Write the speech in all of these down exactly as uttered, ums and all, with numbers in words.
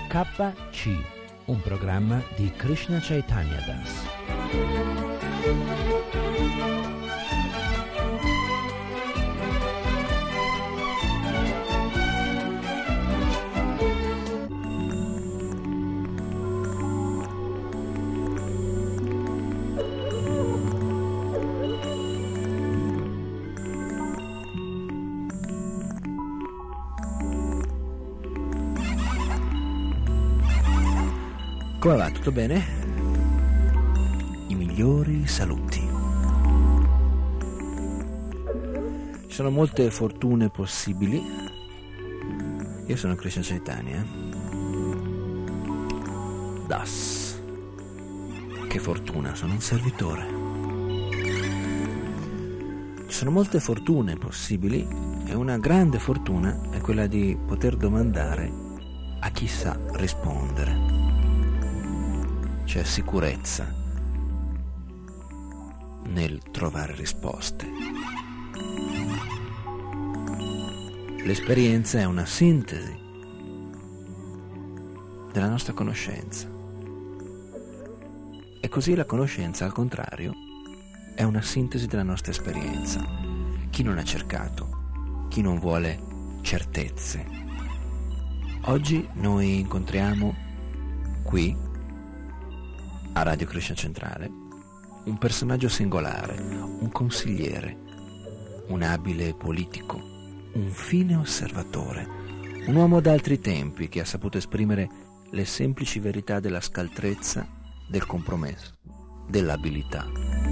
K C, un programma di Krishna Chaitanya Das. Come va? Tutto bene? I migliori saluti. Ci sono molte fortune possibili. Io sono Krishna Chaitanya Das. Che fortuna, sono un servitore. Ci sono molte fortune possibili e una grande fortuna è quella di poter domandare a chi sa rispondere. C'è sicurezza nel trovare risposte. L'esperienza è una sintesi della nostra conoscenza. E così la conoscenza, al contrario, è una sintesi della nostra esperienza. Chi non ha cercato, chi non vuole certezze. Oggi noi incontriamo qui a Radio Krishna Centrale un personaggio singolare, un consigliere, un abile politico, un fine osservatore, un uomo d'altri tempi che ha saputo esprimere le semplici verità della scaltrezza, del compromesso, dell'abilità.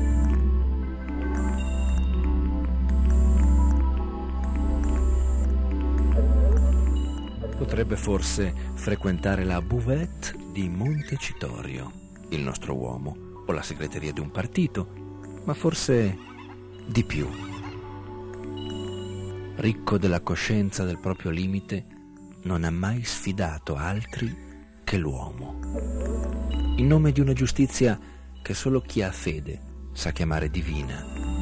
Potrebbe forse frequentare la buvette di Montecitorio, il nostro uomo, o la segreteria di un partito, ma forse di più. Ricco della coscienza del proprio limite, non ha mai sfidato altri che l'uomo. In nome di una giustizia che solo chi ha fede sa chiamare divina.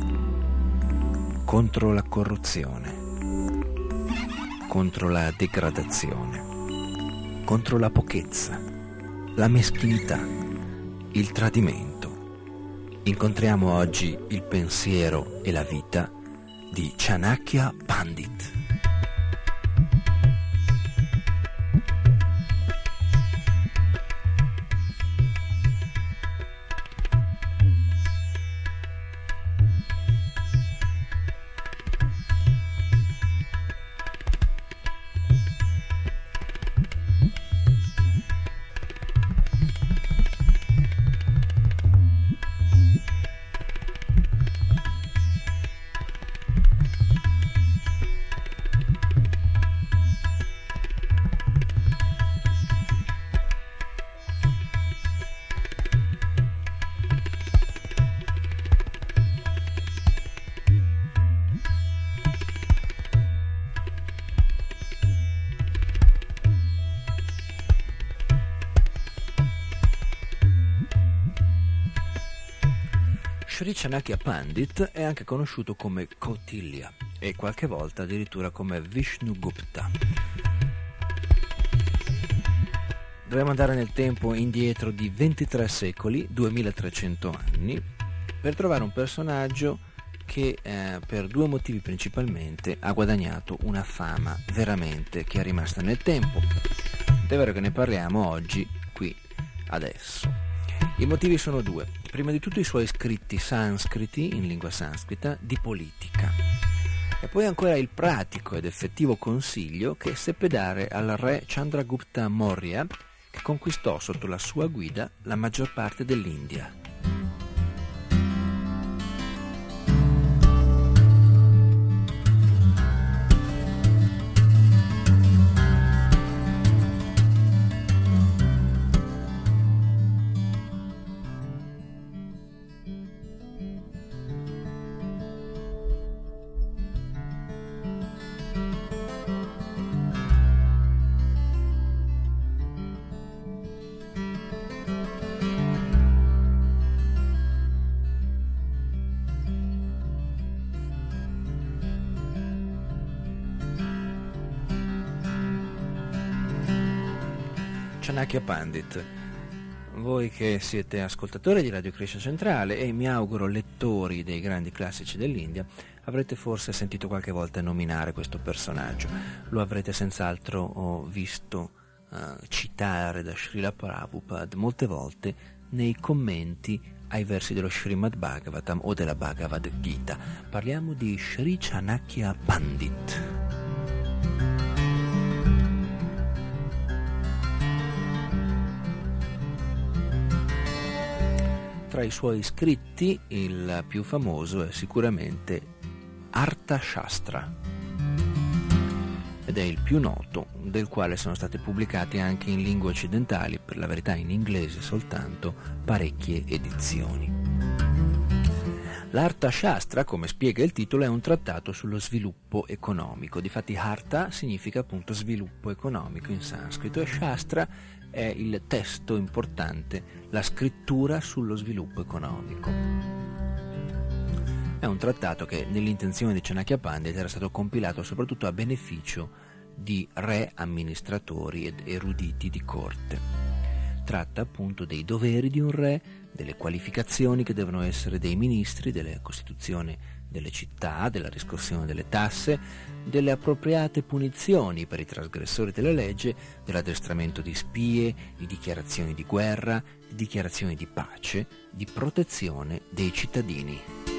Contro la corruzione, contro la degradazione, contro la pochezza, la meschinità, il tradimento. Incontriamo oggi il pensiero e la vita di Chanakya Pandit. Sri Chanakya Pandit è anche conosciuto come Kautilya e qualche volta addirittura come Vishnugupta. Dobbiamo andare nel tempo indietro di ventitré secoli, duemilatrecento anni, per trovare un personaggio che eh, per due motivi principalmente ha guadagnato una fama veramente che è rimasta nel tempo. È vero che ne parliamo oggi, qui, adesso. I motivi sono due. Prima di tutto i suoi scritti sanscriti, in lingua sanscrita, di politica. E poi ancora il pratico ed effettivo consiglio che seppe dare al re Chandragupta Maurya, che conquistò sotto la sua guida la maggior parte dell'India. Chanakya Pandit. Voi che siete ascoltatori di Radio Krishna Centrale e mi auguro lettori dei grandi classici dell'India, avrete forse sentito qualche volta nominare questo personaggio. Lo avrete senz'altro visto uh, citare da Srila Prabhupada molte volte nei commenti ai versi dello Srimad Bhagavatam o della Bhagavad Gita. Parliamo di Sri Chanakya Pandit. Tra i suoi scritti il più famoso è sicuramente Arthashastra ed è il più noto, del quale sono state pubblicate anche in lingue occidentali, per la verità in inglese soltanto, parecchie edizioni. L'Arthashastra, come spiega il titolo, è un trattato sullo sviluppo economico. Difatti Artha significa appunto sviluppo economico in sanscrito e Shastra è il testo importante, la scrittura sullo sviluppo economico. È un trattato che nell'intenzione di Chanakya Pandit era stato compilato soprattutto a beneficio di re, amministratori ed eruditi di corte. Tratta appunto dei doveri di un re, delle qualificazioni che devono essere dei ministri, della costituzione delle città, della riscossione delle tasse, delle appropriate punizioni per i trasgressori della legge, dell'addestramento di spie, di dichiarazioni di guerra, di dichiarazioni di pace, di protezione dei cittadini.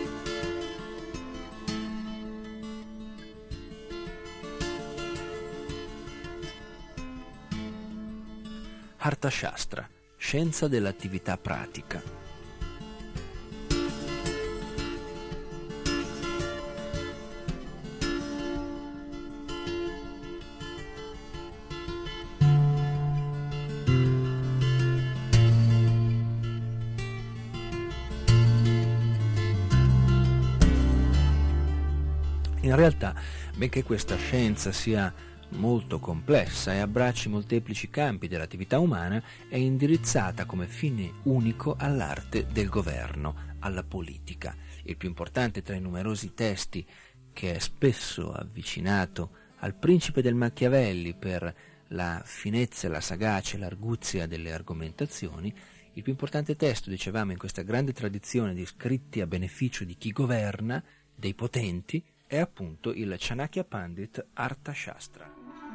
Arthashastra, scienza dell'attività pratica. In realtà, benché questa scienza sia molto complessa e abbracci molteplici campi dell'attività umana, è indirizzata come fine unico all'arte del governo, alla politica. Il più importante tra i numerosi testi che è spesso avvicinato al principe del Machiavelli per la finezza, la sagacia e l'arguzia delle argomentazioni, il più importante testo, dicevamo, in questa grande tradizione di scritti a beneficio di chi governa, dei potenti, è appunto il Chanakya Pandit Arthashastra.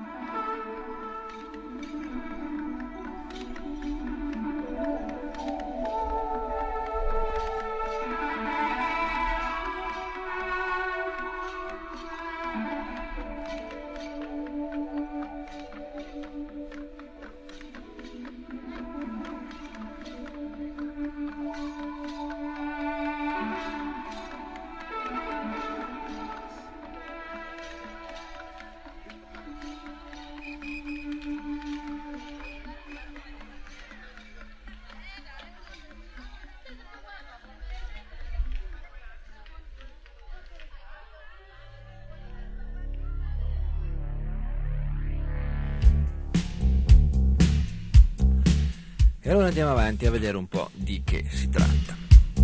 E allora andiamo avanti a vedere un po' di che si tratta.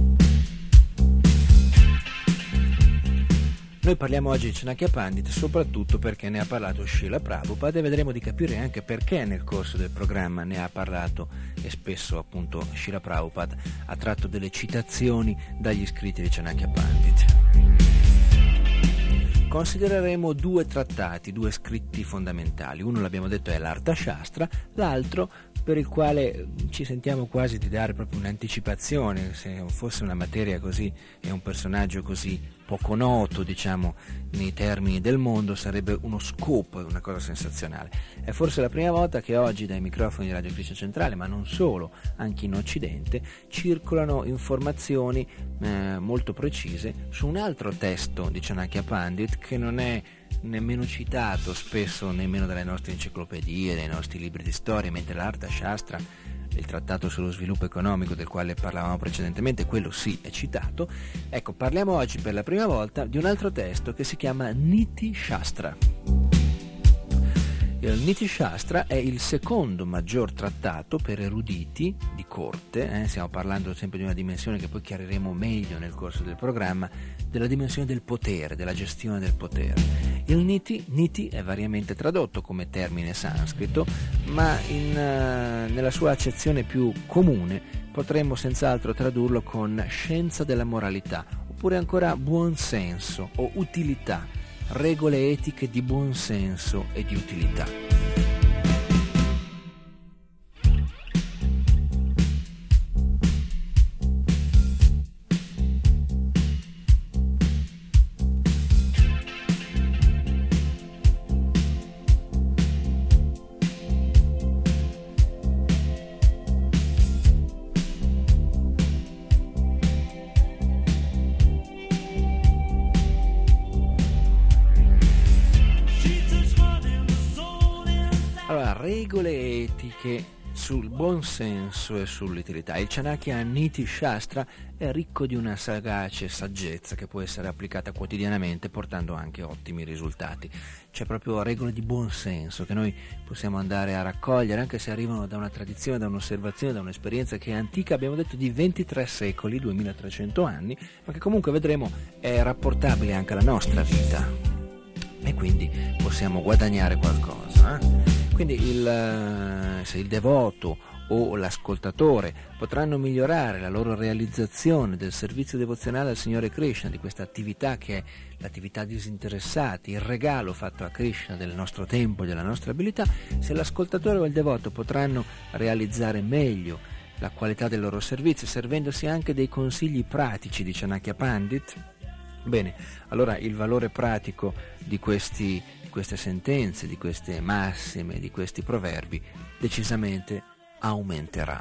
Noi parliamo oggi di Chanakya Pandit soprattutto perché ne ha parlato Srila Prabhupada e vedremo di capire anche perché nel corso del programma ne ha parlato e spesso appunto Srila Prabhupada ha tratto delle citazioni dagli scritti di Chanakya Pandit. Considereremo due trattati, due scritti fondamentali. Uno, l'abbiamo detto, è l'Arthashastra, l'altro per il quale ci sentiamo quasi di dare proprio un'anticipazione. Se fosse una materia così e un personaggio così poco noto, diciamo, nei termini del mondo, sarebbe uno scoop, una cosa sensazionale. È forse la prima volta che oggi dai microfoni di Radio Krishna Centrale, ma non solo, anche in Occidente, circolano informazioni eh, molto precise su un altro testo di Chanakya Pandit che non è nemmeno citato spesso nemmeno dalle nostre enciclopedie, dai nostri libri di storia, mentre l'Arthashastra, il trattato sullo sviluppo economico del quale parlavamo precedentemente, quello sì è citato. Ecco, parliamo oggi per la prima volta di un altro testo che si chiama Niti Shastra. Il Niti Shastra è il secondo maggior trattato per eruditi di corte, eh? Stiamo parlando sempre di una dimensione che poi chiariremo meglio nel corso del programma, della dimensione del potere, della gestione del potere. Il niti, niti è variamente tradotto come termine sanscrito, ma in, uh, nella sua accezione più comune potremmo senz'altro tradurlo con scienza della moralità, oppure ancora buonsenso o utilità, regole etiche di buonsenso e di utilità. Regole etiche sul buon senso e sull'utilità. Il Chanakya Niti Shastra è ricco di una sagace saggezza che può essere applicata quotidianamente portando anche ottimi risultati. C'è proprio regole di buon senso che noi possiamo andare a raccogliere, anche se arrivano da una tradizione, da un'osservazione, da un'esperienza che è antica, abbiamo detto di ventitré secoli, duemilatrecento anni, ma che comunque vedremo è rapportabile anche alla nostra vita e quindi possiamo guadagnare qualcosa. Eh? Quindi il, se il devoto o l'ascoltatore potranno migliorare la loro realizzazione del servizio devozionale al Signore Krishna, di questa attività che è l'attività disinteressata, il regalo fatto a Krishna del nostro tempo e della nostra abilità, se l'ascoltatore o il devoto potranno realizzare meglio la qualità del loro servizio, servendosi anche dei consigli pratici di Chanakya Pandit, bene, allora il valore pratico di questi queste sentenze, di queste massime, di questi proverbi decisamente aumenterà.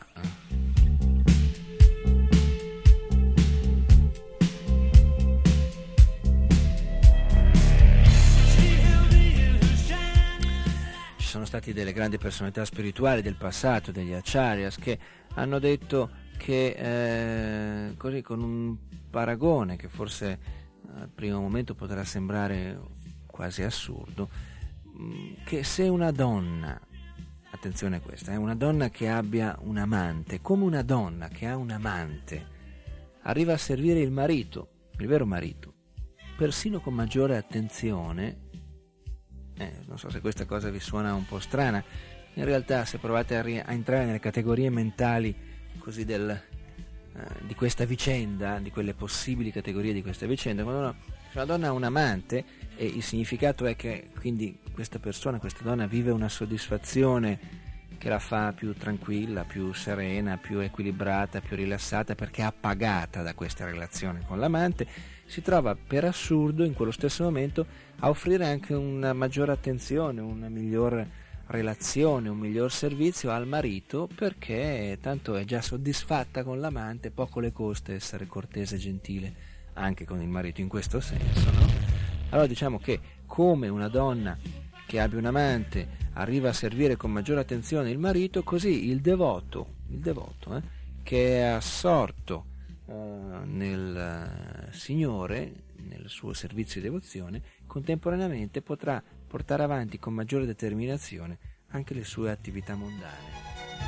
Ci sono stati delle grandi personalità spirituali del passato, degli acharyas, che hanno detto che eh, così con un paragone che forse al primo momento potrà sembrare quasi assurdo, che se una donna, attenzione a questa, è una donna che abbia un amante, come una donna che ha un amante arriva a servire il marito, il vero marito, persino con maggiore attenzione, eh, non so se questa cosa vi suona un po' strana, in realtà se provate a, ri- a entrare nelle categorie mentali così del, eh, di questa vicenda, di quelle possibili categorie di questa vicenda, quando uno, se una donna ha un amante, e il significato è che quindi questa persona, questa donna vive una soddisfazione che la fa più tranquilla, più serena, più equilibrata, più rilassata, perché è appagata da questa relazione con l'amante, si trova per assurdo in quello stesso momento a offrire anche una maggiore attenzione, una miglior relazione, un miglior servizio al marito, perché tanto è già soddisfatta con l'amante, poco le costa essere cortese e gentile anche con il marito in questo senso, no? Allora diciamo che come una donna che abbia un amante arriva a servire con maggiore attenzione il marito, così il devoto, il devoto eh, che è assorto eh, nel Signore, nel suo servizio di devozione, contemporaneamente potrà portare avanti con maggiore determinazione anche le sue attività mondane.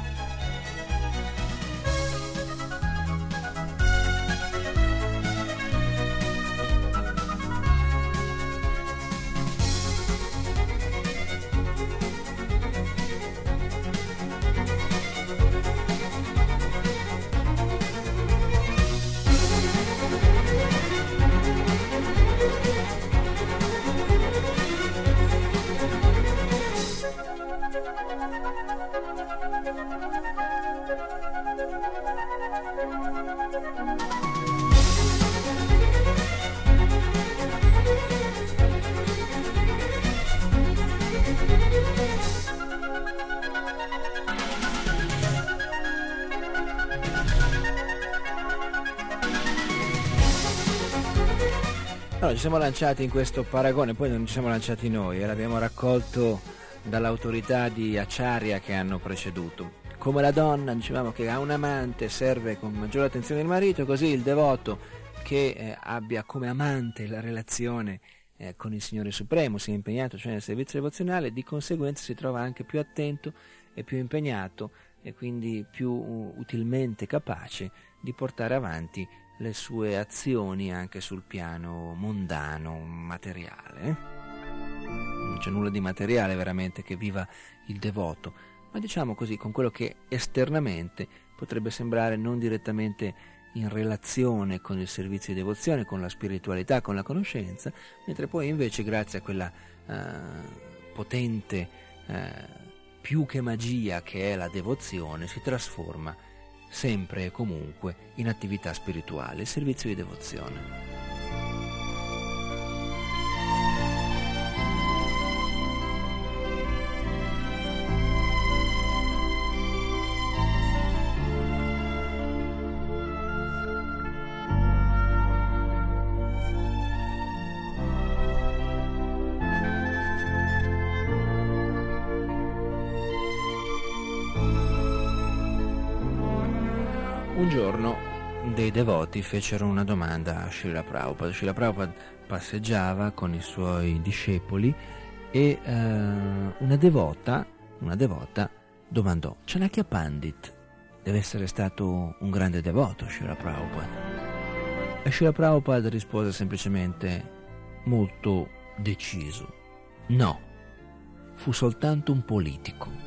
Allora, ci siamo lanciati in questo paragone, poi non ci siamo lanciati noi, eh, l'abbiamo raccolto dall'autorità di Acharya che hanno preceduto. Come la donna, dicevamo, che ha un amante, serve con maggiore attenzione il marito, così il devoto che eh, abbia come amante la relazione eh, con il Signore Supremo, si è impegnato cioè nel servizio devozionale, di conseguenza si trova anche più attento e più impegnato e quindi più uh, utilmente capace di portare avanti le sue azioni anche sul piano mondano, materiale. non c'è nulla di materiale veramente che viva il devoto, ma diciamo così con quello che esternamente potrebbe sembrare non direttamente in relazione con il servizio di devozione, con la spiritualità, con la conoscenza, mentre poi invece grazie a quella uh, potente uh, più che magia che è la devozione si trasforma sempre e comunque in attività spirituale, il servizio di devozione. Un giorno dei devoti fecero una domanda a Srila Prabhupada. Srila Prabhupada passeggiava con i suoi discepoli e eh, una devota, una devota domandò: Chanakya Pandit deve essere stato un grande devoto, Srila Prabhupada? E Srila Prabhupada rispose semplicemente, molto deciso: no, fu soltanto un politico.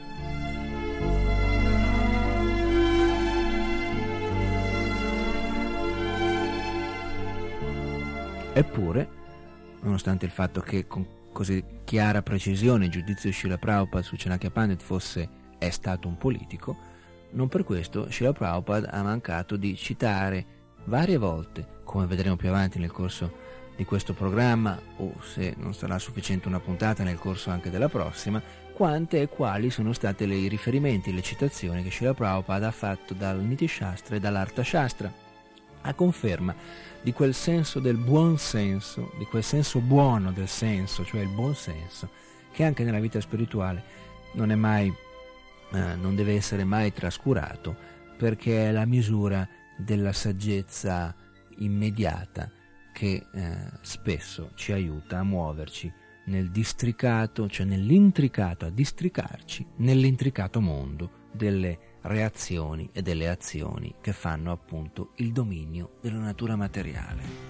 Eppure, nonostante il fatto che con così chiara precisione il giudizio di Srila Prabhupada su Chanakya Pandit fosse è stato un politico, non per questo Srila Prabhupada ha mancato di citare varie volte, come vedremo più avanti nel corso di questo programma, o se non sarà sufficiente una puntata nel corso anche della prossima, quante e quali sono state i riferimenti, le citazioni che Srila Prabhupada ha fatto dal Niti Shastra e dall'Artha Shastra, a conferma di quel senso del buon senso, di quel senso buono del senso, cioè il buon senso, che anche nella vita spirituale non è mai, eh, non deve essere mai trascurato, perché è la misura della saggezza immediata che eh, spesso ci aiuta a muoverci nel districato, cioè nell'intricato, a districarci nell'intricato mondo delle reazioni e delle azioni che fanno appunto il dominio della natura materiale.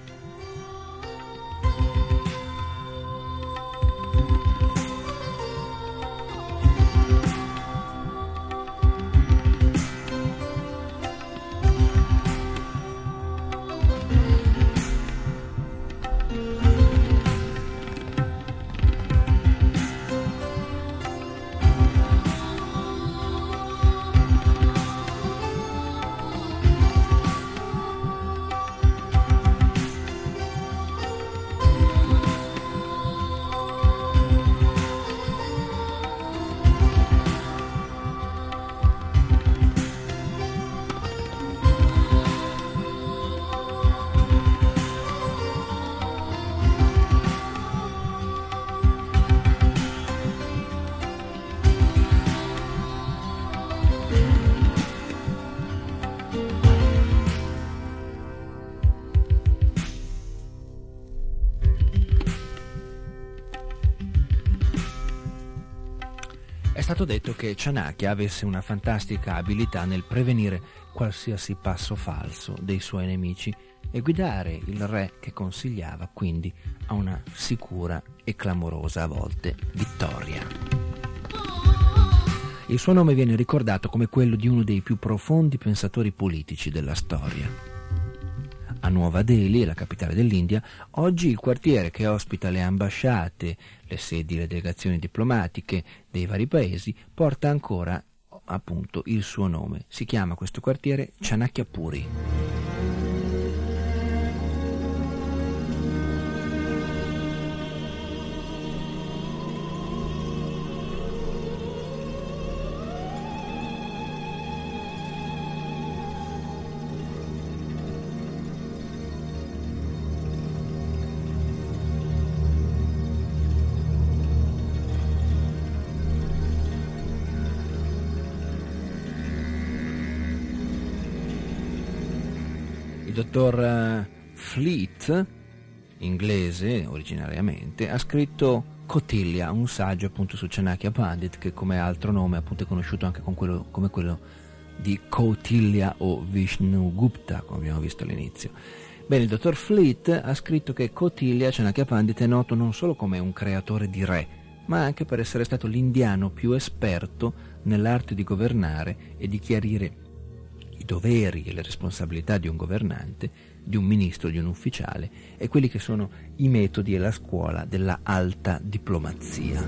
È stato detto che Chanakya avesse una fantastica abilità nel prevenire qualsiasi passo falso dei suoi nemici e guidare il re che consigliava quindi a una sicura e clamorosa a volte vittoria. Il suo nome viene ricordato come quello di uno dei più profondi pensatori politici della storia. A Nuova Delhi, la capitale dell'India, oggi il quartiere che ospita le ambasciate, le sedi, le delegazioni diplomatiche dei vari paesi, porta ancora appunto il suo nome. Si chiama questo quartiere Chanakya Puri. Il dottor Fleet, inglese originariamente, ha scritto Kautilya, un saggio appunto su Chanakya Pandit, che come altro nome appunto è conosciuto anche con quello, come quello di Kautilya o Vishnugupta, come abbiamo visto all'inizio. Bene, il dottor Fleet ha scritto che Kautilya, Chanakya Pandit, è noto non solo come un creatore di re, ma anche per essere stato l'indiano più esperto nell'arte di governare e di chiarire i doveri e le responsabilità di un governante, di un ministro, di un ufficiale, e quelli che sono i metodi e la scuola della alta diplomazia.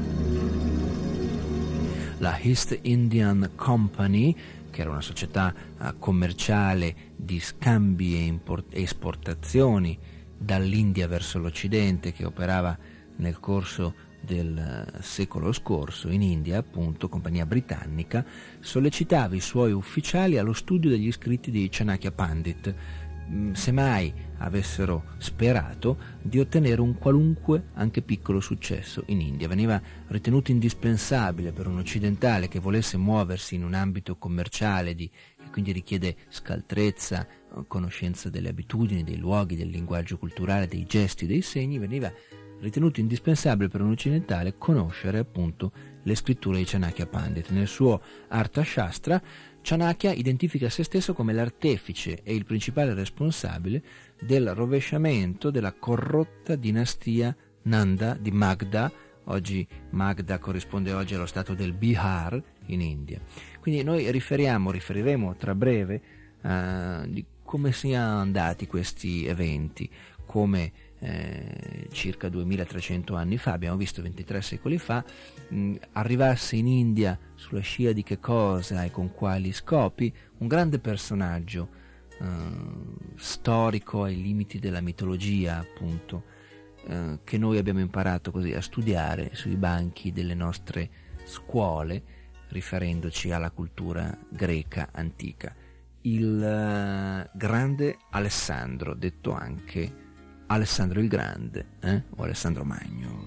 La East Indian Company, che era una società uh, commerciale di scambi e, import- e esportazioni dall'India verso l'Occidente, che operava nel corso del uh, secolo scorso in India, appunto, compagnia britannica, sollecitava i suoi ufficiali allo studio degli scritti di Chanakya Pandit, semmai avessero sperato di ottenere un qualunque, anche piccolo, successo in India. Veniva ritenuto indispensabile per un occidentale che volesse muoversi in un ambito commerciale di, che quindi richiede scaltrezza, conoscenza delle abitudini, dei luoghi, del linguaggio culturale, dei gesti, dei segni. Veniva ritenuto indispensabile per un occidentale conoscere appunto le scritture di Chanakya Pandit. Nel suo Artha Shastra, Chanakya identifica se stesso come l'artefice e il principale responsabile del rovesciamento della corrotta dinastia Nanda di Magda. Oggi Magda corrisponde oggi allo stato del Bihar in India. Quindi noi riferiamo, riferiremo tra breve uh, di come siano andati questi eventi, come eh, circa duemilatrecento anni fa, abbiamo visto ventitré secoli fa, mh, arrivasse in India sulla scia di che cosa e con quali scopi un grande personaggio eh, storico ai limiti della mitologia, appunto, eh, che noi abbiamo imparato così a studiare sui banchi delle nostre scuole, riferendoci alla cultura greca antica. Il uh, grande Alessandro, detto anche Alessandro il Grande, eh? o Alessandro Magno.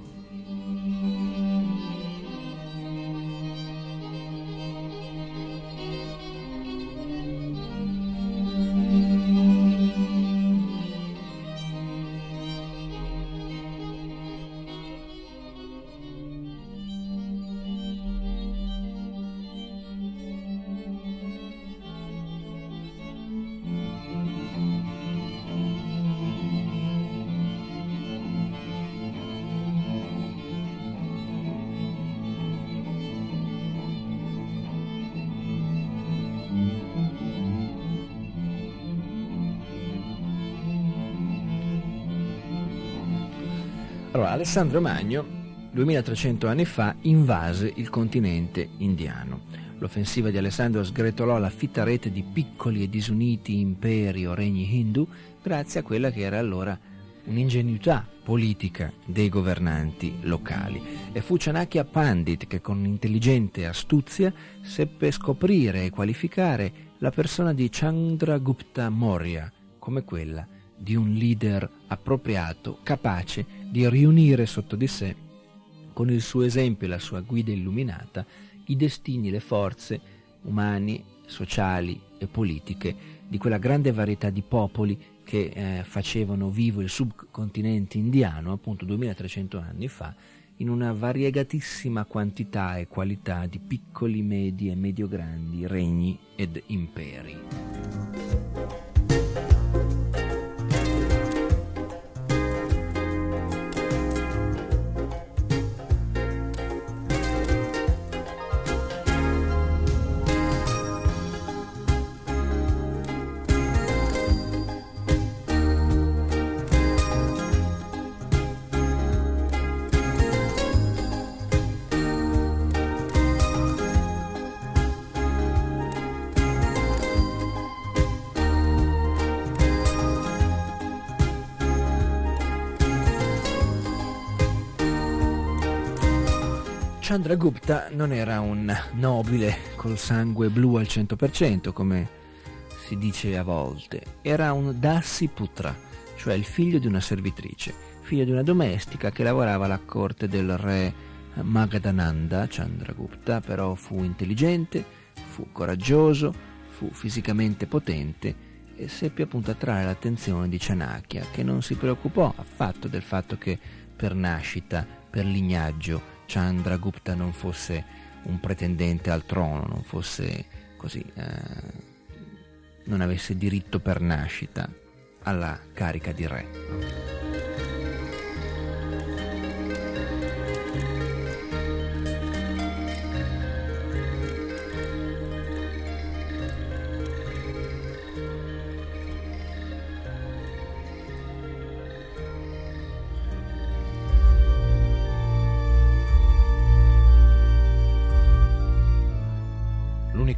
Allora, Alessandro Magno, duemilatrecento anni fa, invase il continente indiano. L'offensiva di Alessandro sgretolò la fitta rete di piccoli e disuniti imperi o regni hindu grazie a quella che era allora un'ingenuità politica dei governanti locali. E fu Chanakya Pandit che con intelligente astuzia seppe scoprire e qualificare la persona di Chandragupta Maurya come quella di un leader appropriato, capace di riunire sotto di sé, con il suo esempio e la sua guida illuminata, i destini, le forze umani, sociali e politiche di quella grande varietà di popoli che eh, facevano vivo il subcontinente indiano, appunto duemilatrecento anni fa, in una variegatissima quantità e qualità di piccoli, medi e medio-grandi regni ed imperi. Chandragupta non era un nobile col sangue blu al cento per cento, come si dice a volte. Era un Dasi Putra, cioè il figlio di una servitrice, figlio di una domestica che lavorava alla corte del re Magadhananda. Chandragupta però fu intelligente, fu coraggioso, fu fisicamente potente e seppe appunto attrarre l'attenzione di Chanakya, che non si preoccupò affatto del fatto che per nascita, per lignaggio, Chandragupta non fosse un pretendente al trono, non fosse così, eh, non avesse diritto per nascita alla carica di re.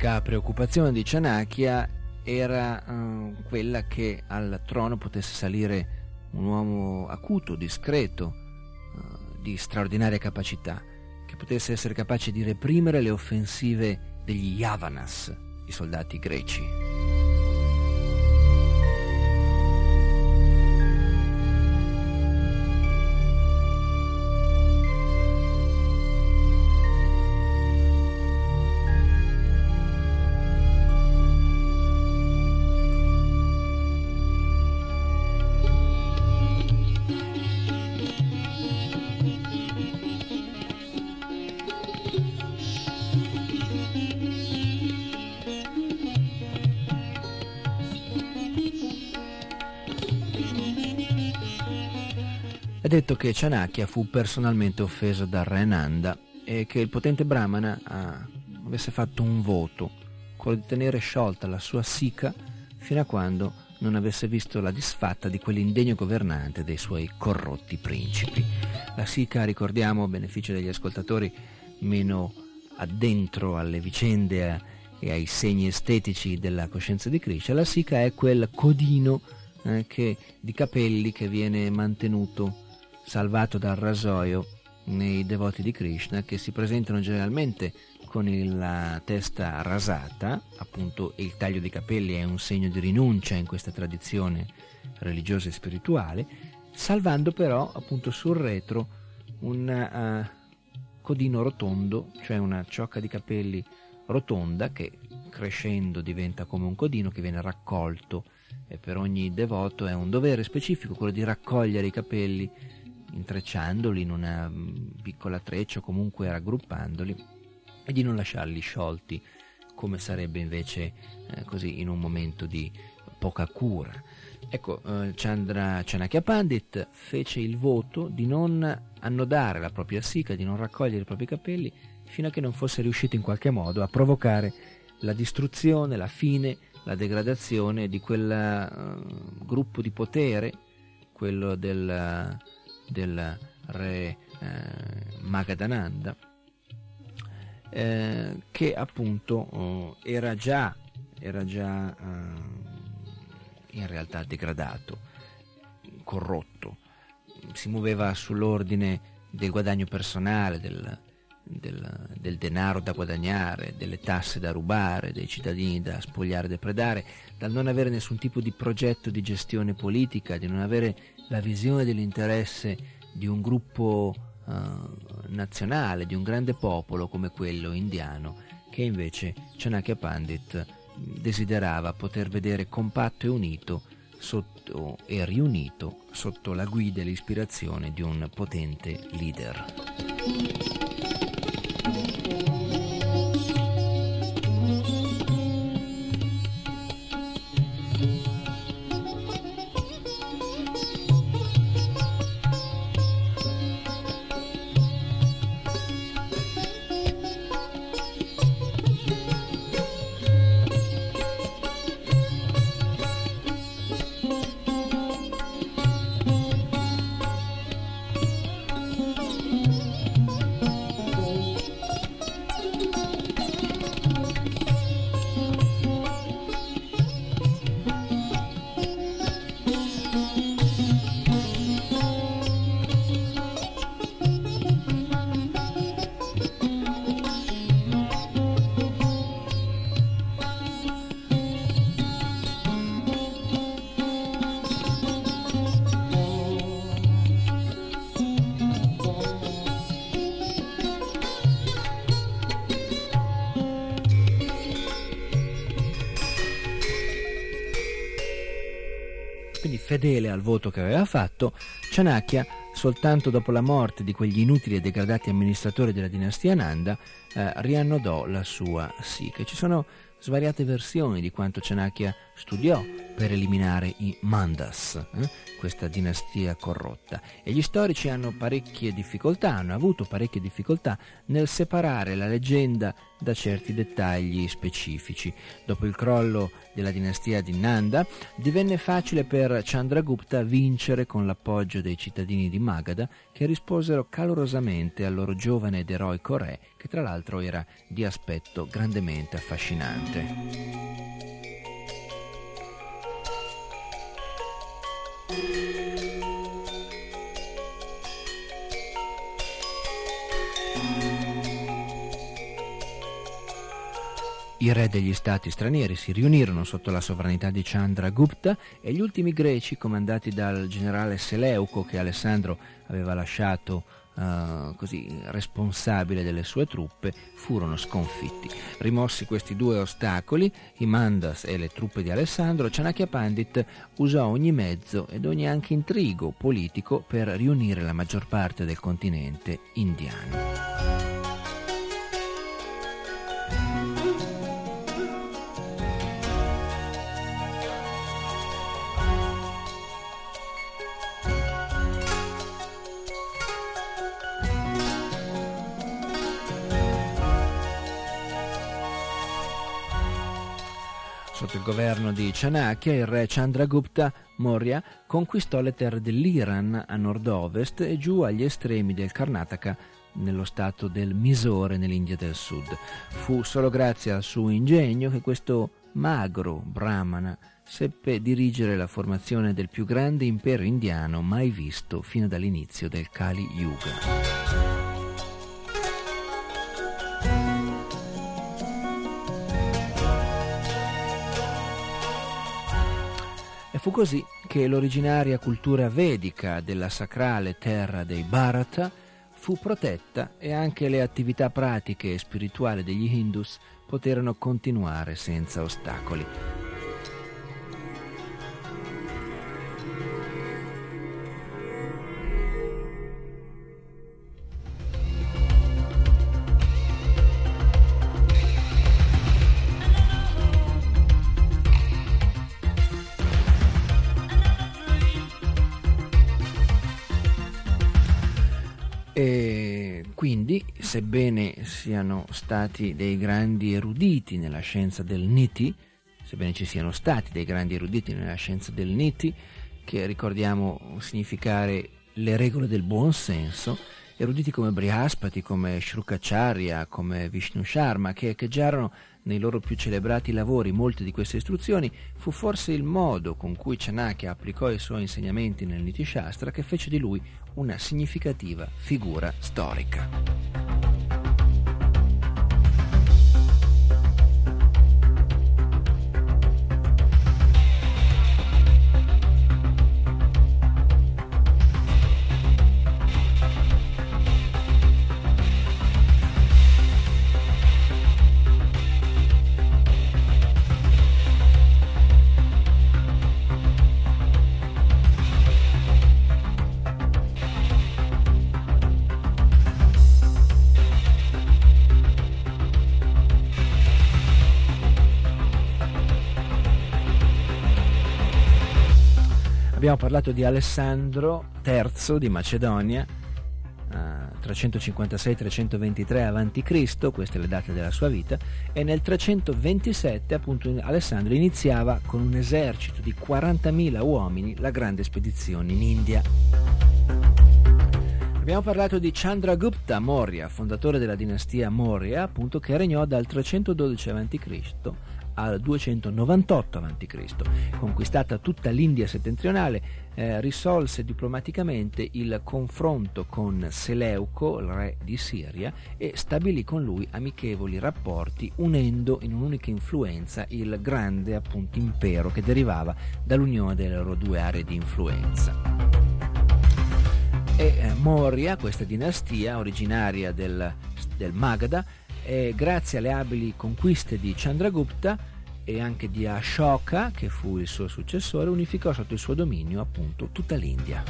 L'unica preoccupazione di Chanakya era uh, quella che al trono potesse salire un uomo acuto, discreto, uh, di straordinaria capacità, che potesse essere capace di reprimere le offensive degli Yavanas, i soldati greci. È detto che Chanakya fu personalmente offeso dal re Nanda e che il potente Brahmana ah, avesse fatto un voto, quello di tenere sciolta la sua Sika fino a quando non avesse visto la disfatta di quell'indegno governante dei suoi corrotti principi. La Sika, ricordiamo, a beneficio degli ascoltatori meno addentro alle vicende e ai segni estetici della coscienza di Krishna, la Sika è quel codino eh, che, di capelli che viene mantenuto salvato dal rasoio nei devoti di Krishna, che si presentano generalmente con il, la testa rasata, appunto il taglio dei capelli è un segno di rinuncia in questa tradizione religiosa e spirituale, salvando però appunto sul retro un uh, codino rotondo, cioè una ciocca di capelli rotonda che crescendo diventa come un codino che viene raccolto, e per ogni devoto è un dovere specifico quello di raccogliere i capelli intrecciandoli in una piccola treccia o comunque raggruppandoli e di non lasciarli sciolti come sarebbe invece eh, così in un momento di poca cura. Ecco, eh, Chandra Chanakya Pandit fece il voto di non annodare la propria Sika, di non raccogliere i propri capelli fino a che non fosse riuscito in qualche modo a provocare la distruzione, la fine, la degradazione di quel uh, gruppo di potere, quello del uh, del re eh, Magadananda, eh, che appunto oh, era già, era già eh, in realtà degradato, corrotto, si muoveva sull'ordine del guadagno personale, del, del, del denaro da guadagnare, delle tasse da rubare, dei cittadini da spogliare e depredare, dal non avere nessun tipo di progetto di gestione politica, di non avere la visione dell'interesse di un gruppo uh, nazionale, di un grande popolo come quello indiano, che invece Chanakya Pandit desiderava poter vedere compatto e unito sotto, e riunito sotto la guida e l'ispirazione di un potente leader. Quindi fedele al voto che aveva fatto, Chanakya, soltanto dopo la morte di quegli inutili e degradati amministratori della dinastia Nanda, eh, riannodò la sua Sika. Ci sono svariate versioni di quanto Chanakya studiò per eliminare i Mandas, eh? questa dinastia corrotta, e gli storici hanno parecchie difficoltà, hanno avuto parecchie difficoltà nel separare la leggenda da certi dettagli specifici. Dopo il crollo della dinastia di Nanda, divenne facile per Chandragupta vincere con l'appoggio dei cittadini di Magadha, che risposero calorosamente al loro giovane ed eroico re, che tra l'altro era di aspetto grandemente affascinante. I re degli stati stranieri si riunirono sotto la sovranità di Chandragupta e gli ultimi greci, comandati dal generale Seleuco, che Alessandro aveva lasciato uh, così responsabile delle sue truppe, furono sconfitti. Rimossi questi due ostacoli, i Mandas e le truppe di Alessandro, Chanakya Pandit usò ogni mezzo ed ogni anche intrigo politico per riunire la maggior parte del continente indiano. Sotto il governo di Chanakya, il re Chandragupta Maurya conquistò le terre dell'Iran a nord-ovest e giù agli estremi del Karnataka, nello stato del Mysore nell'India del Sud. Fu solo grazie al suo ingegno che questo magro brahmana seppe dirigere la formazione del più grande impero indiano mai visto fino dall'inizio del Kali Yuga. E fu così che l'originaria cultura vedica della sacrale terra dei Bharata fu protetta e anche le attività pratiche e spirituali degli Hindus poterono continuare senza ostacoli. E quindi, sebbene siano stati dei grandi eruditi nella scienza del Niti, sebbene ci siano stati dei grandi eruditi nella scienza del Niti, che ricordiamo significare le regole del buon senso, eruditi come Brihaspati, come Shrukacharya, come Vishnu Sharma, che echeggiarono nei loro più celebrati lavori molte di queste istruzioni, fu forse il modo con cui Chanakya applicò i suoi insegnamenti nel Niti Shastra che fece di lui una significativa figura storica. Abbiamo parlato di Alessandro terzo di Macedonia, uh, trecentocinquantasei trecentoventitré avanti Cristo, queste le date della sua vita, e nel trecentoventisette appunto Alessandro iniziava con un esercito di quarantamila uomini la grande spedizione in India. Abbiamo parlato di Chandragupta Maurya, fondatore della dinastia Maurya, appunto, che regnò dal trecentododici avanti Cristo al duecentonovantotto avanti Cristo. Conquistata tutta l'India settentrionale, eh, risolse diplomaticamente il confronto con Seleuco, il re di Siria, e stabilì con lui amichevoli rapporti, unendo in un'unica influenza il grande appunto impero che derivava dall'unione delle loro due aree di influenza. E eh, Maurya, questa dinastia originaria del, del Magadha, e grazie alle abili conquiste di Chandragupta e anche di Ashoka, che fu il suo successore, unificò sotto il suo dominio appunto tutta l'India.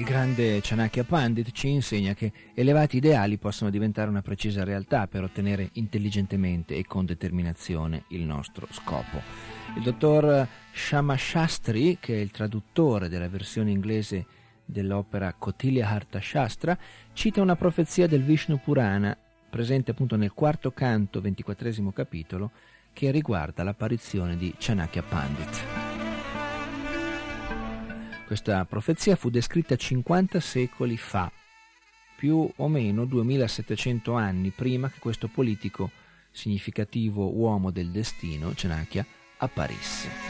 grande Chanakya Pandit ci insegna che elevati ideali possono diventare una precisa realtà per ottenere intelligentemente e con determinazione il nostro scopo. Il dottor Shama Shastri, che è il traduttore della versione inglese dell'opera Kautilya Artha Shastra, cita una profezia del Vishnu Purana presente appunto nel quarto canto, ventiquattresimo capitolo, che riguarda l'apparizione di Chanakya Pandit. Questa profezia fu descritta cinquanta secoli fa, più o meno duemilasettecento anni prima che questo politico significativo uomo del destino, Chanakya, apparisse.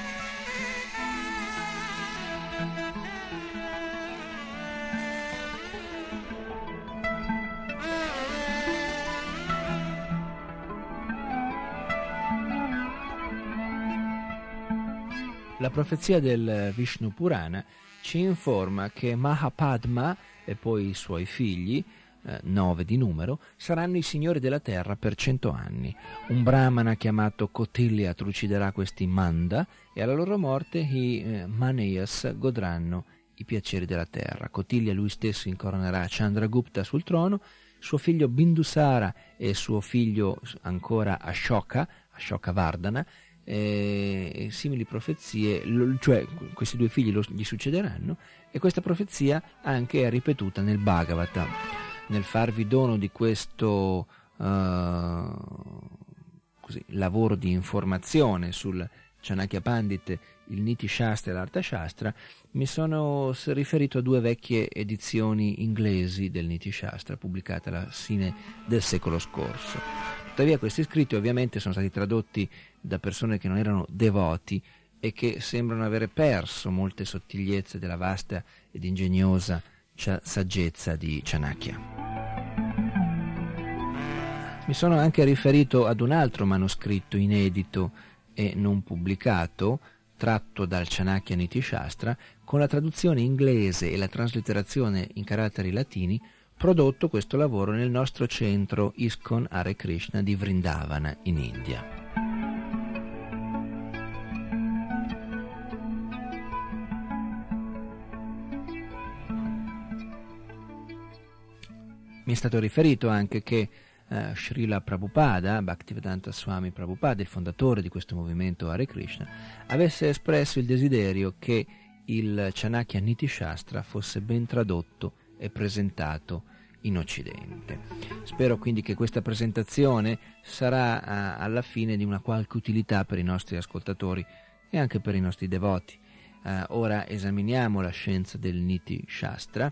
La profezia del Vishnu Purana ci informa che Mahapadma e poi i suoi figli, eh, nove di numero, saranno i signori della terra per cento anni. Un brahmana chiamato Kautilya truciderà questi Manda e alla loro morte i eh, Maneyas godranno i piaceri della terra. Kautilya lui stesso incoronerà Chandragupta sul trono, suo figlio Bindusara e suo figlio ancora Ashoka, Ashoka Vardhana, e simili profezie, cioè questi due figli lo, gli succederanno, e questa profezia anche è ripetuta nel Bhagavata. Nel farvi dono di questo uh, così, lavoro di informazione sul Chanakya Pandit, il Niti Shastra e l'Artha Shastra, mi sono riferito a due vecchie edizioni inglesi del Niti Shastra pubblicate alla fine del secolo scorso. Tuttavia questi scritti ovviamente sono stati tradotti da persone che non erano devoti e che sembrano avere perso molte sottigliezze della vasta ed ingegnosa saggezza di Chanakya. Mi sono anche riferito ad un altro manoscritto inedito e non pubblicato, tratto dal Chanakya Niti Shastra, con la traduzione inglese e la traslitterazione in caratteri latini, prodotto questo lavoro nel nostro centro ISKCON Hare Krishna di Vrindavana in India. Mi è stato riferito anche che uh, Srila Prabhupada, Bhaktivedanta Swami Prabhupada, il fondatore di questo movimento Hare Krishna, avesse espresso il desiderio che il Chanakya Niti Shastra fosse ben tradotto e presentato in Occidente. Spero quindi che questa presentazione sarà a, alla fine di una qualche utilità per i nostri ascoltatori e anche per i nostri devoti. Uh, ora esaminiamo la scienza del Niti Shastra,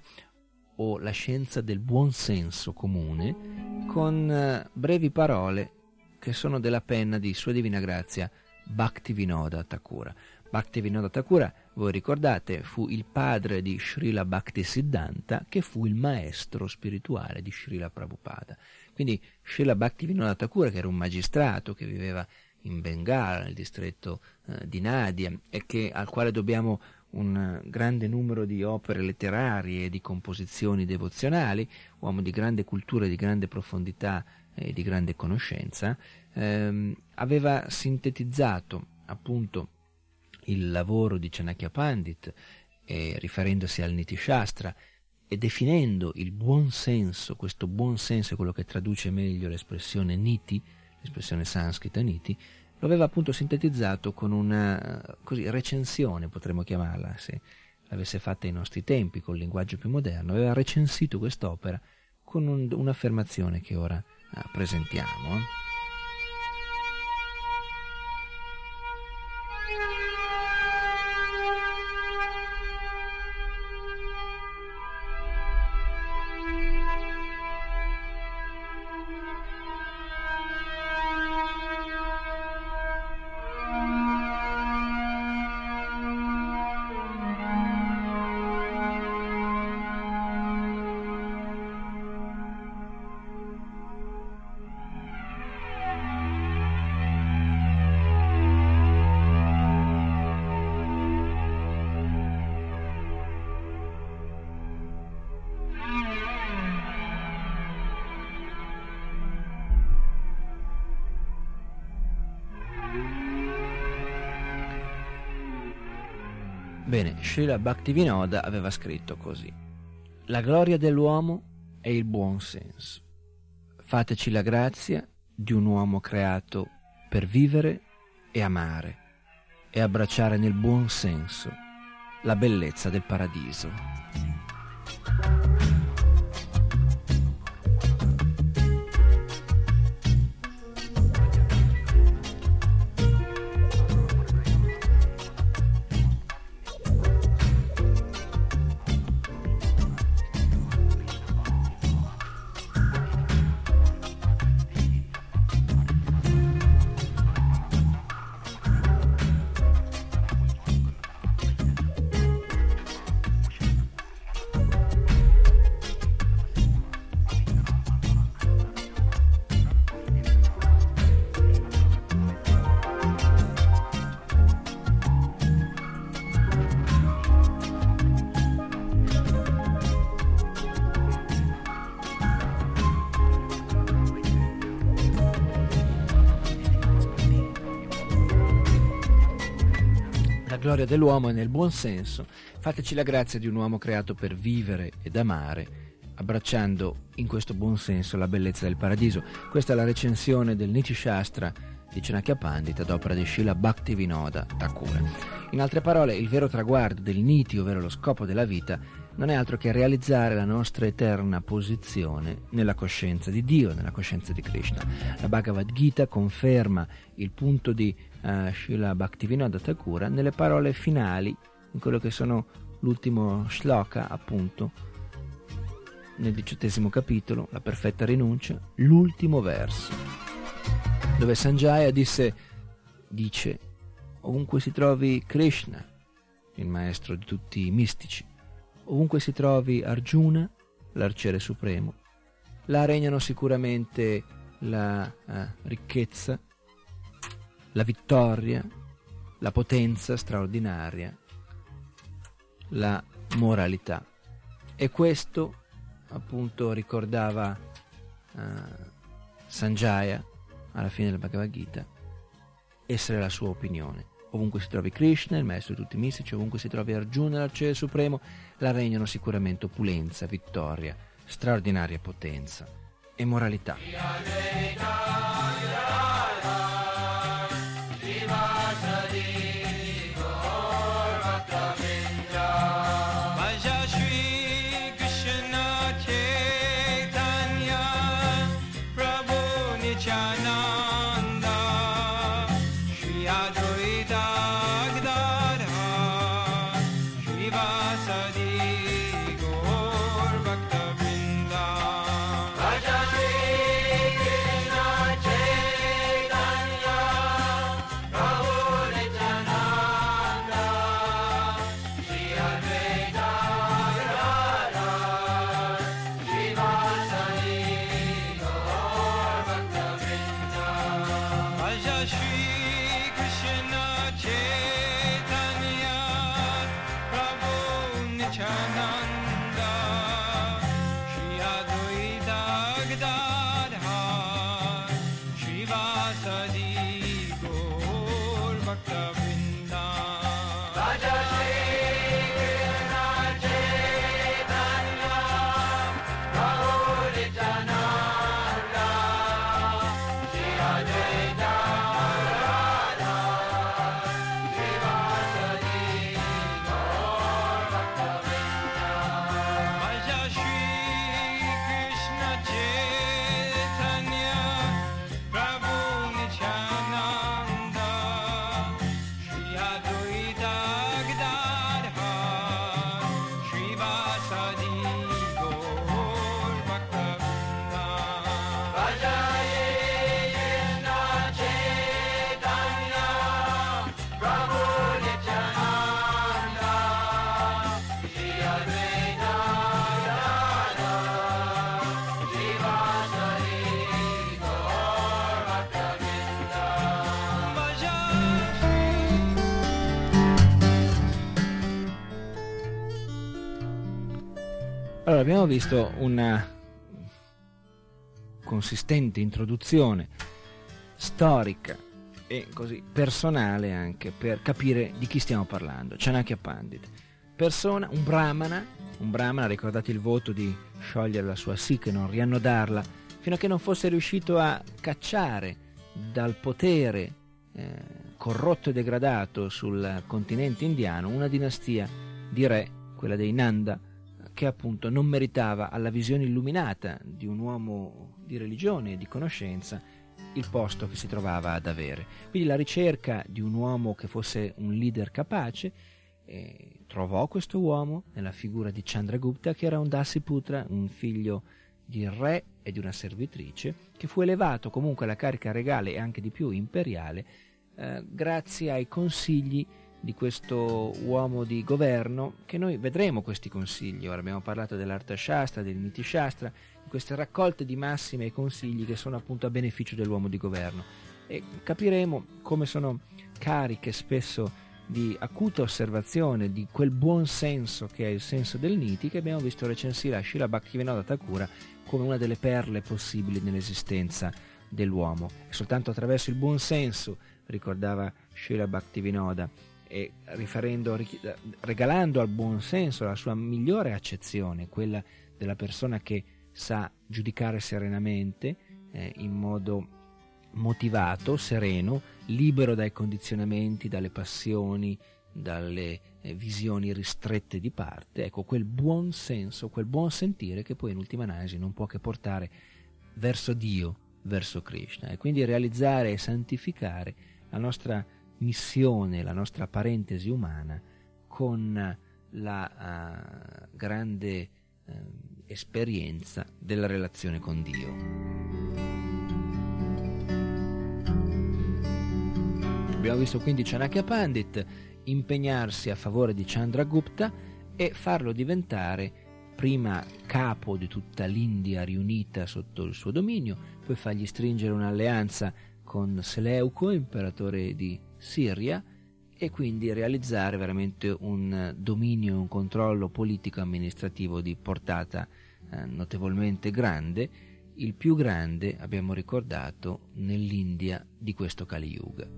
o la scienza del buon senso comune, con uh, brevi parole che sono della penna di Sua Divina Grazia Bhaktivinoda Thakura. Bhaktivinoda Thakura, voi ricordate, fu il padre di Srila Bhaktisiddhanta, che fu il maestro spirituale di Srila Prabhupada. Quindi Srila Bhaktivinoda Thakura, che era un magistrato che viveva in Bengala, nel distretto eh, di Nadia, e che, al quale dobbiamo un grande numero di opere letterarie e di composizioni devozionali, uomo di grande cultura, di grande profondità e di grande conoscenza, ehm, aveva sintetizzato appunto il lavoro di Chanakya Pandit, eh, riferendosi al Niti Shastra e definendo il buon senso. Questo buon senso è quello che traduce meglio l'espressione Niti, l'espressione sanscrita Niti. Lo aveva appunto sintetizzato con una così, recensione, potremmo chiamarla, se l'avesse fatta ai nostri tempi, col linguaggio più moderno. Aveva recensito quest'opera con un, un'affermazione che ora eh, presentiamo. Eh. Bene, Srila Bhaktivinoda aveva scritto così: La gloria dell'uomo è il buon senso. Fateci la grazia di un uomo creato per vivere e amare e abbracciare nel buon senso la bellezza del paradiso. La gloria dell'uomo è nel buon senso. Fateci la grazia di un uomo creato per vivere ed amare, abbracciando in questo buon senso la bellezza del paradiso. Questa è la recensione del Niti Shastra di Chanakya Pandita d'opera di Srila Bhaktivinoda Thakura. In altre parole, il vero traguardo del Niti, ovvero lo scopo della vita, non è altro che realizzare la nostra eterna posizione nella coscienza di Dio, nella coscienza di Krishna. La Bhagavad Gita conferma il punto di uh, Srila Bhaktivinoda Thakura nelle parole finali, in quello che sono l'ultimo shloka, appunto, nel diciottesimo capitolo, la perfetta rinuncia, l'ultimo verso, dove Sanjaya disse, dice, ovunque si trovi Krishna, il maestro di tutti i mistici, ovunque si trovi Arjuna, l'arciere supremo, là regnano sicuramente la eh, ricchezza, la vittoria, la potenza straordinaria, la moralità. E questo appunto ricordava eh, Sanjaya alla fine del Bhagavad Gita essere la sua opinione. Ovunque si trovi Krishna, il maestro di tutti i mistici, ovunque si trovi Arjuna, l'arciere supremo, la regnano sicuramente opulenza, vittoria, straordinaria potenza e moralità. Allora, abbiamo visto una consistente introduzione storica e così personale anche per capire di chi stiamo parlando. Chanakya Pandita, persona, un brahmana un brahmana, ricordate il voto di sciogliere la sua sikh e non riannodarla, fino a che non fosse riuscito a cacciare dal potere eh, corrotto e degradato sul continente indiano una dinastia di re, quella dei Nanda, che appunto non meritava alla visione illuminata di un uomo di religione e di conoscenza il posto che si trovava ad avere. Quindi la ricerca di un uomo che fosse un leader capace eh, trovò questo uomo nella figura di Chandragupta, che era un Dasiputra, un figlio di re e di una servitrice, che fu elevato comunque alla carica regale e anche di più imperiale eh, grazie ai consigli di questo uomo di governo, che noi vedremo questi consigli. Ora abbiamo parlato dell'Arthashastra, del Niti Shastra, di queste raccolte di massime e consigli che sono appunto a beneficio dell'uomo di governo, e capiremo come sono cariche spesso di acuta osservazione di quel buon senso che è il senso del Niti, che abbiamo visto recensire a Srila Bhaktivinoda Thakura come una delle perle possibili nell'esistenza dell'uomo. E soltanto attraverso il buon senso, ricordava Srila Bhaktivinoda, e riferendo, regalando al buon senso la sua migliore accezione, quella della persona che sa giudicare serenamente, eh, in modo motivato, sereno, libero dai condizionamenti, dalle passioni, dalle eh, visioni ristrette di parte. Ecco, quel buon senso, quel buon sentire che poi in ultima analisi non può che portare verso Dio, verso Krishna, e quindi realizzare e santificare la nostra missione, la nostra parentesi umana con la uh, grande uh, esperienza della relazione con Dio. Abbiamo visto quindi Chanakya Pandit impegnarsi a favore di Chandragupta e farlo diventare prima capo di tutta l'India riunita sotto il suo dominio, poi fargli stringere un'alleanza con Seleuco, imperatore di Siria, e quindi realizzare veramente un dominio e un controllo politico-amministrativo di portata eh, notevolmente grande, il più grande, abbiamo ricordato, nell'India di questo Kali Yuga.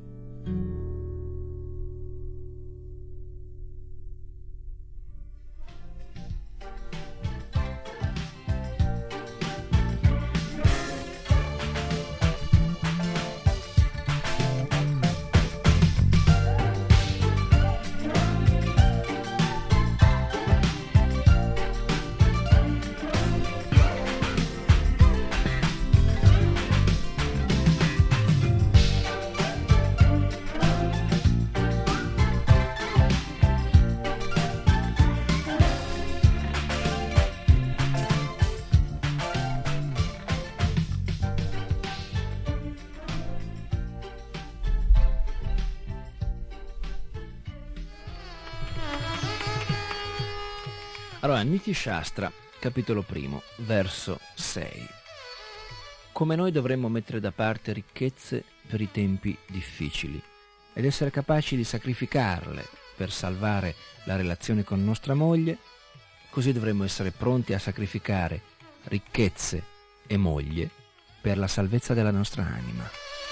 Allora, Niti Shastra, capitolo primo, verso sei. Come noi dovremmo mettere da parte ricchezze per i tempi difficili ed essere capaci di sacrificarle per salvare la relazione con nostra moglie, così dovremmo essere pronti a sacrificare ricchezze e moglie per la salvezza della nostra anima.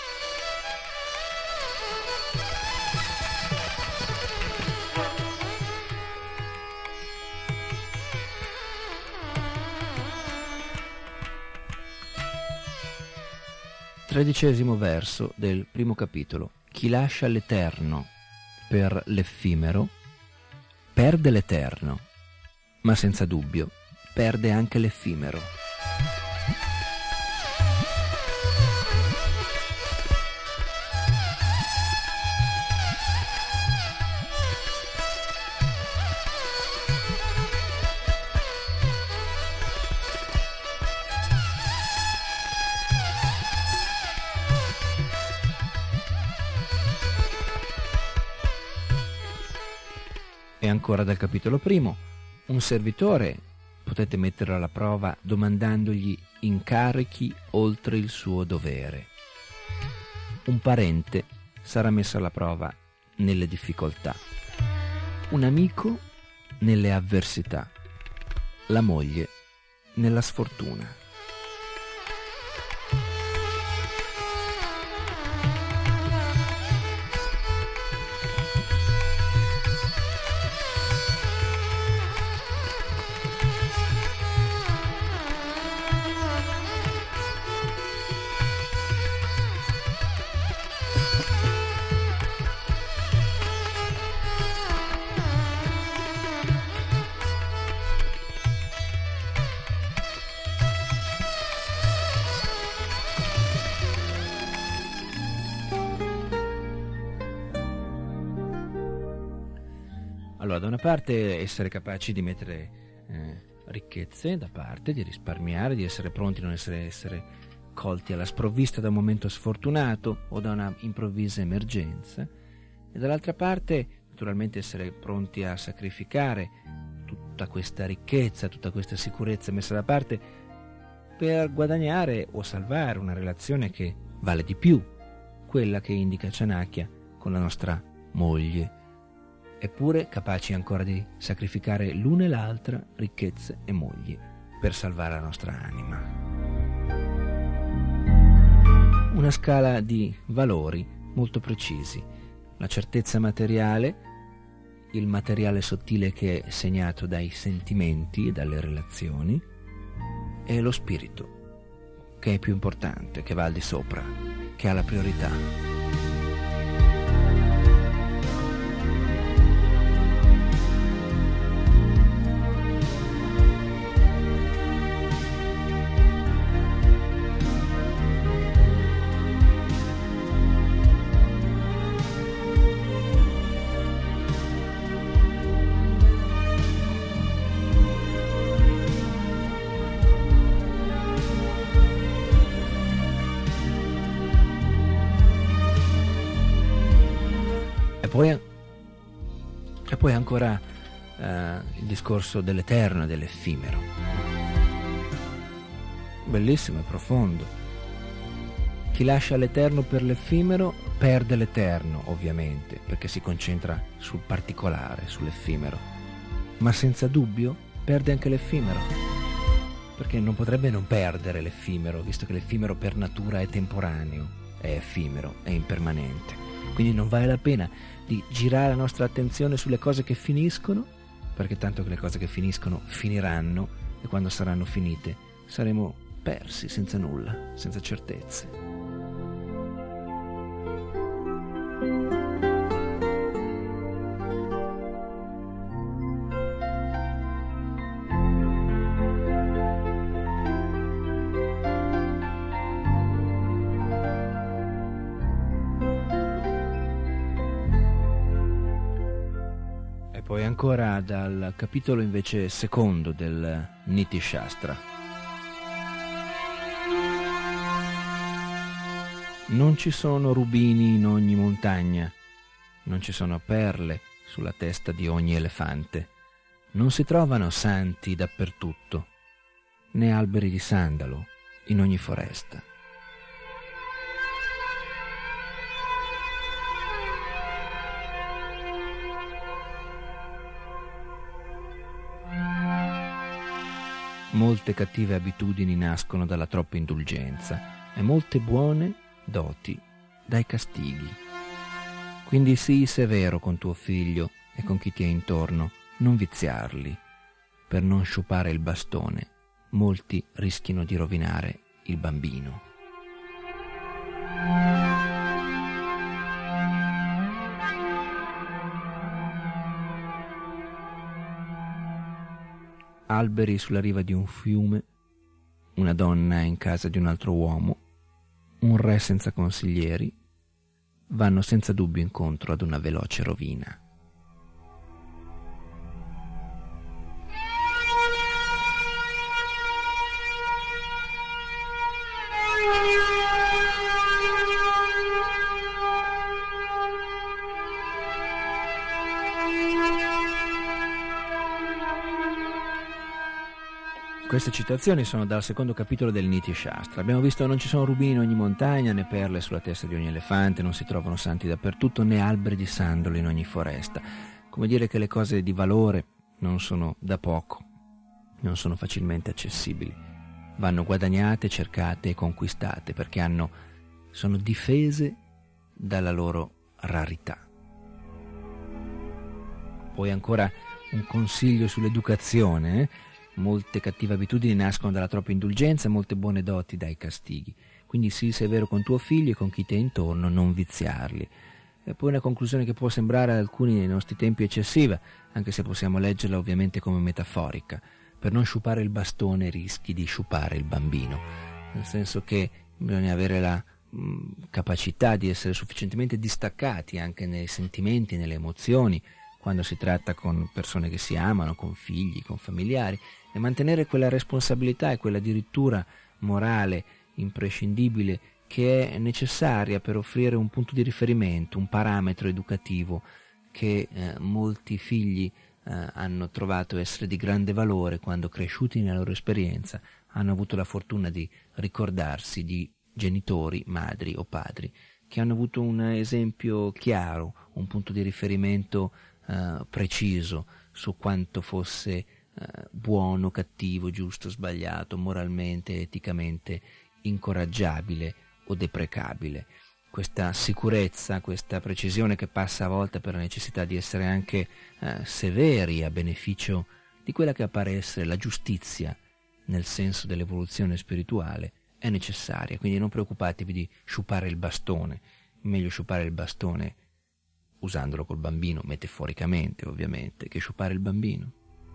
Tredicesimo verso del primo capitolo. Chi lascia l'eterno per l'effimero perde l'eterno, ma senza dubbio perde anche l'effimero. E ancora dal capitolo primo, un servitore potete metterlo alla prova domandandogli incarichi oltre il suo dovere. Un parente sarà messo alla prova nelle difficoltà, un amico nelle avversità, la moglie nella sfortuna. Allora, da una parte essere capaci di mettere eh, ricchezze da parte, di risparmiare, di essere pronti a non essere, essere colti alla sprovvista da un momento sfortunato o da una improvvisa emergenza, e dall'altra parte naturalmente essere pronti a sacrificare tutta questa ricchezza, tutta questa sicurezza messa da parte per guadagnare o salvare una relazione che vale di più, quella che indica Chanakya con la nostra moglie. Eppure capaci ancora di sacrificare l'una e l'altra, ricchezze e mogli, per salvare la nostra anima. Una scala di valori molto precisi: la certezza materiale, il materiale sottile che è segnato dai sentimenti e dalle relazioni, e lo spirito, che è più importante, che va al di sopra, che ha la priorità. Poi, e poi ancora eh, il discorso dell'eterno e dell'effimero. Bellissimo e profondo. Chi lascia l'eterno per l'effimero perde l'eterno, ovviamente, perché si concentra sul particolare, sull'effimero. Ma senza dubbio perde anche l'effimero, perché non potrebbe non perdere l'effimero, visto che l'effimero per natura è temporaneo, è effimero, è impermanente. Quindi non vale la pena di girare la nostra attenzione sulle cose che finiscono, perché tanto che le cose che finiscono finiranno, e quando saranno finite saremo persi, senza nulla, senza certezze. Poi ancora dal capitolo invece secondo del Niti Shastra. Non ci sono rubini in ogni montagna, non ci sono perle sulla testa di ogni elefante, non si trovano santi dappertutto, né alberi di sandalo in ogni foresta. Molte cattive abitudini nascono dalla troppa indulgenza e molte buone doti dai castighi. Quindi sii severo con tuo figlio e con chi ti è intorno, non viziarli. Per non sciupare il bastone, molti rischiano di rovinare il bambino. Alberi sulla riva di un fiume, una donna in casa di un altro uomo, un re senza consiglieri, vanno senza dubbio incontro ad una veloce rovina. Queste citazioni sono dal secondo capitolo del Niti Shastra. Abbiamo visto: non ci sono rubini in ogni montagna, né perle sulla testa di ogni elefante, non si trovano santi dappertutto, né alberi di sandalo in ogni foresta. Come dire che le cose di valore non sono da poco, non sono facilmente accessibili. Vanno guadagnate, cercate e conquistate, perché hanno, sono difese dalla loro rarità. Poi ancora un consiglio sull'educazione, eh? Molte cattive abitudini nascono dalla troppa indulgenza, molte buone doti dai castighi. Quindi sii severo con tuo figlio e con chi ti è intorno, non viziarli. E poi una conclusione che può sembrare ad alcuni nei nostri tempi eccessiva, anche se possiamo leggerla ovviamente come metaforica. Per non sciupare il bastone rischi di sciupare il bambino. Nel senso che bisogna avere la mh, capacità di essere sufficientemente distaccati anche nei sentimenti, nelle emozioni, quando si tratta con persone che si amano, con figli, con familiari, e mantenere quella responsabilità e quella addirittura morale imprescindibile che è necessaria per offrire un punto di riferimento, un parametro educativo che eh, molti figli eh, hanno trovato essere di grande valore quando, cresciuti nella loro esperienza, hanno avuto la fortuna di ricordarsi di genitori, madri o padri che hanno avuto un esempio chiaro, un punto di riferimento eh, preciso su quanto fosse eh, buono, cattivo, giusto, sbagliato, moralmente, eticamente incoraggiabile o deprecabile. Questa sicurezza, questa precisione che passa a volte per la necessità di essere anche eh, severi a beneficio di quella che appare essere la giustizia nel senso dell'evoluzione spirituale, è necessaria. Quindi non preoccupatevi di sciupare il bastone, meglio sciupare il bastone usandolo col bambino, metaforicamente ovviamente, che sciupare il bambino.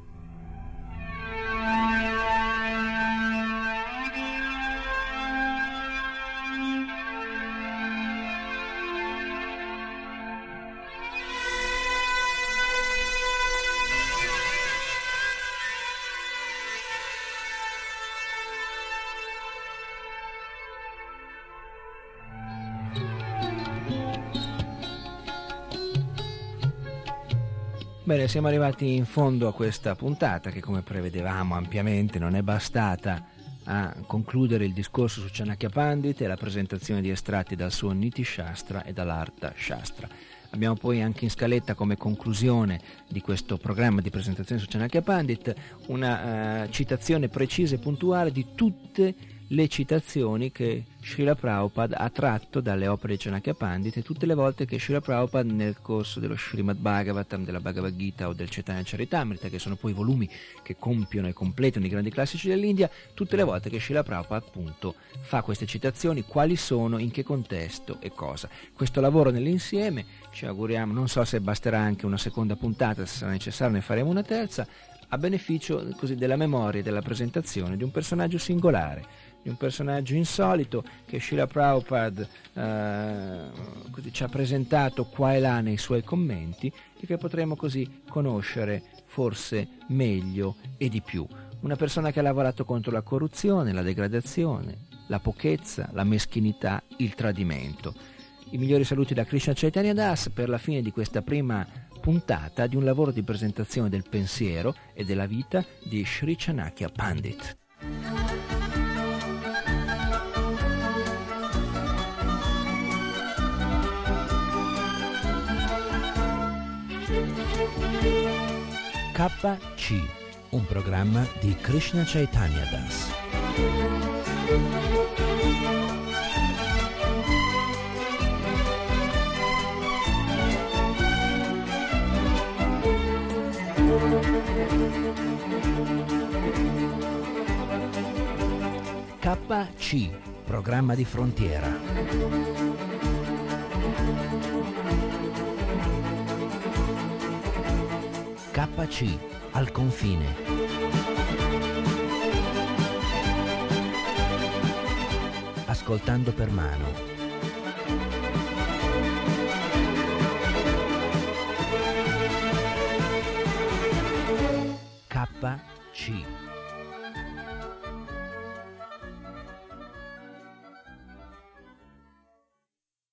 Bene, siamo arrivati in fondo a questa puntata che, come prevedevamo ampiamente, non è bastata a concludere il discorso su Chanakya Pandit e la presentazione di estratti dal suo Niti Shastra e dall'Artha Shastra. Abbiamo poi anche in scaletta, come conclusione di questo programma di presentazione su Chanakya Pandit, una uh, citazione precisa e puntuale di tutte le citazioni che Srila Prabhupada ha tratto dalle opere di Chanakya Pandit, e tutte le volte che Srila Prabhupada, nel corso dello Srimad Bhagavatam, della Bhagavad Gita o del Chaitanya Charitamrita, che sono poi volumi che compiono e completano i grandi classici dell'India, tutte le volte che Srila Prabhupada appunto fa queste citazioni, quali sono, in che contesto e cosa. Questo lavoro nell'insieme, ci auguriamo, non so se basterà anche una seconda puntata, se sarà necessario ne faremo una terza, a beneficio così della memoria e della presentazione di un personaggio singolare, di un personaggio insolito che Srila Prabhupada eh, così ci ha presentato qua e là nei suoi commenti, e che potremo così conoscere forse meglio e di più. Una persona che ha lavorato contro la corruzione, la degradazione, la pochezza, la meschinità, il tradimento. I migliori saluti da Krishna Chaitanya Das per la fine di questa prima puntata di un lavoro di presentazione del pensiero e della vita di Sri Chanakya Pandit. K C, un programma di Krishna Chaitanya Das. K C, programma di frontiera. K C, al confine. Ascoltando per mano. K C.